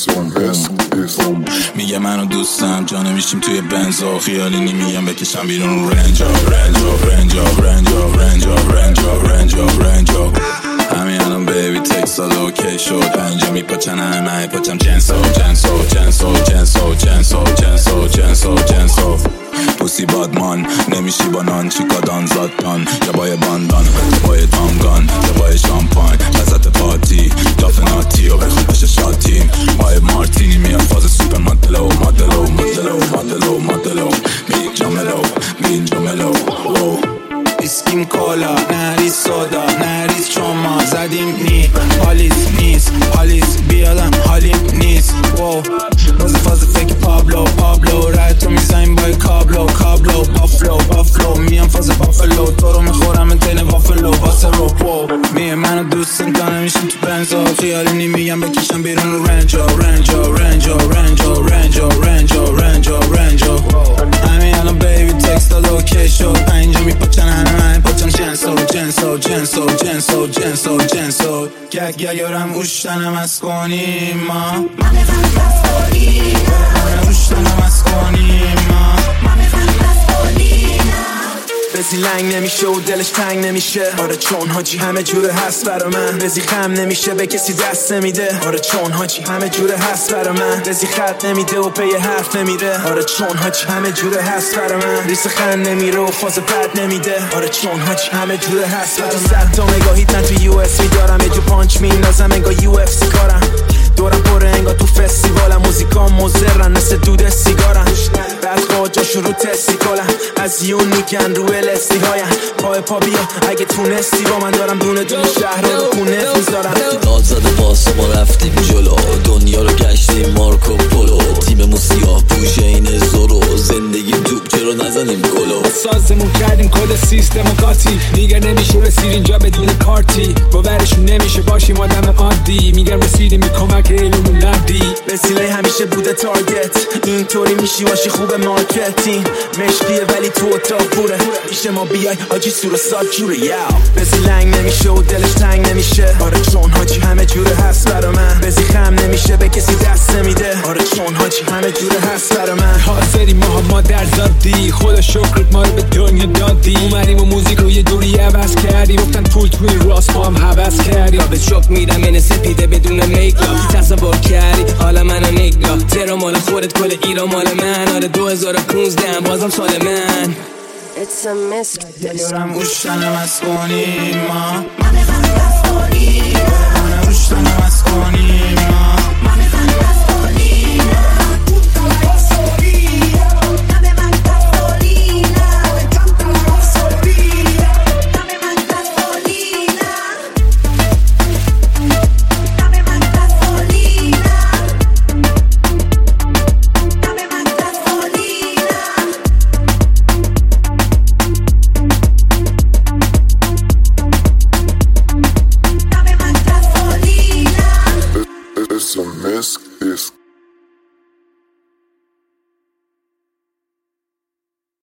میگه منو دوستم جا نمیشیم توی بنزا خیالی میگم بکشم بیرون رنجا رنجا رنجا رنجا رنجا رنجا رنجا رنجا همین الان بیبی تکست داد اوکی شد اینجا میپاچن همه پاچم جنسو جنسو جنسو جنسو جنسو جنسو جنسو جنسو پوسی بادمان نمیشی با نان چیکا دان زادان یا بای باندان بای تامگان یا بای شامپاین لذت پارتی دافناتی و بخون پش شاتیم بای مارتینی میاد فاز سوپر مدلو مدلو مدلو مدلو مدلو بینجا ملو اسکیم کالا نریز سودا نریز شما زدیم نی حالیس بیادم حالیم نیست فاز فکر پابلو رای تو میزنیم بای کابلو بافلو میام فاز بافلو تو رو میخورم انتین وافلو واسه رو میه منو دوستم تا نمیشیم تو بنزا خیالی میگم بکشم بیرون رو رنجا همین الان بیبی تکست داد اوکی شد اینجا میپاچن همه پاچم جنسو گگ یارم اوشتنم از کنیم ما من میخوام بس کنیم اوشتنم از کنیم ما من میخوام بس کنیم بزی لنگ نمیشه و دلش تنگ نمیشه آره چون حاجی همه جوره هست برا من بزی خم نمیشه به کسی دست نمیده آره چون حاجی همه جوره هست برا من بزی خط نمیده و پی حرف نمیره آره چون حاجی همه جوره هست برا من ریس خند نمیره و فاز پد نمیده آره چون حاجی همه جوره هست برا من 100 تا نگاهیت من تو یو اس میدارم یه جو پانچ میندازم انگار یو اف سی کارم دورم پره انگار تو فستیوالم موزیکام مزرن مثل دود سیگارم بعد خواجاشون رو تستی کنم از یون میگن رو الستی هایم پا بیا اگه تونستی با من دارم دونه شهر رو کونه میذارم داد زده واسه ما رفتیم جلو دنیا رو گشتیم مارکو پولو تیممون سیاه پوشه این زورو زندگیم توپ چرا نزنیم گلو سازمون کردیم کل سیستم و قاطی میگه نمیشه رسید اینجا بدون کارتی باورشون نمیشه باشیم آدم عادی میگن رسیدیم به کمک علوم نردی وسیله همیشه بوده تارگت اینطوری میشی باشی خوب مارکتینگ مشکیه ولی تو اتاق پوره میشه ما بیای حاجی سور سال جوره بزی لنگ نمیشه و دلش تنگ نمیشه آره چون حاجی همه جوره هست برا من بزی خم نمیشه به کسی دست نمیده آره چون حاجی همه جوره هست برا من حاضری ما در زادی خدا شکرت ما رو به دنیا دادی اومدیم و موزیک رو یه دوری عوض کردیم گفتن پول توی راست ما هم حوض کردیم به شک میرم این سپیده بدون میکاپ تصور کردی حالا منو نگاه ترا مال خودت کل ایران مال من آره 2015 بازم سال من It's a mystery یارم اوشتنم از کنیم ما من میخوام بس کنیم اوشتنم از کنیم ما